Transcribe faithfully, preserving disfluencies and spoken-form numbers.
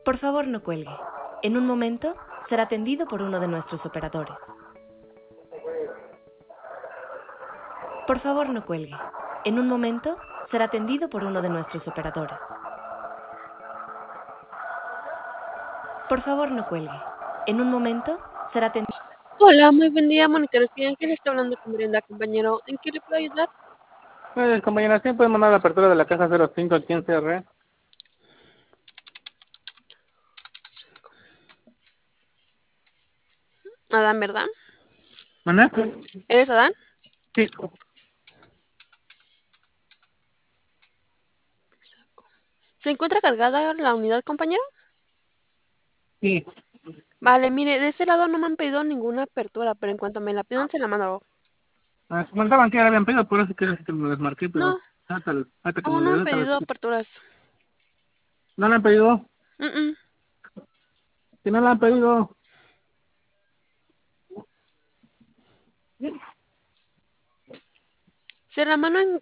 Por favor, no cuelgue. En un momento será atendido por uno de nuestros operadores. Por favor, no cuelgue. En un momento será atendido por uno de nuestros operadores. Por favor, no cuelgue. En un momento será atendido. Hola, muy buen día, Mónica García. Ángel está hablando con Brenda, compañero. ¿En qué le puedo ayudar? Pues, compañera, ¿sí pueden mandar la apertura de la caja cero cinco aquí en C R? Adán, ¿verdad? ¿Maná? ¿Eres Adán? Sí. ¿Se encuentra cargada la unidad, compañero? Sí. Vale, mire, de ese lado no me han pedido ninguna apertura, pero en cuanto me la pidan se la mando. Ah, comentaban que ya la habían pedido, por eso que que me desmarqué, pero No, hasta, hasta que aún me no lo han dio, hasta pedido la- aperturas. ¿No la han pedido? Mm, mm. Si no la han pedido. Se la mando en